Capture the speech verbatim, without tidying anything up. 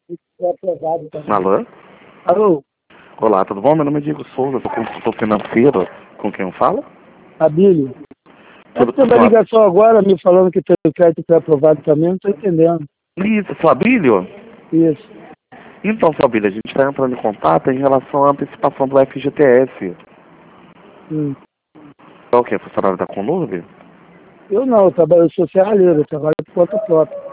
Foi aprovado também. Alô? Alô, Olá, tudo bom? Meu nome é Diego Souza, sou consultor financeiro. Com quem eu falo? Abílio. É Tudo que teve uma claro. ligação agora me falando que o crédito foi aprovado também, não estou entendendo. Isso, Flabílio? Isso. Então, Flabílio, a gente está entrando em contato em relação à antecipação do F G T S. Hum. É o que? Funcionário da Conurb? Eu não, eu, trabalho, eu sou serralheiro, eu trabalho por conta própria.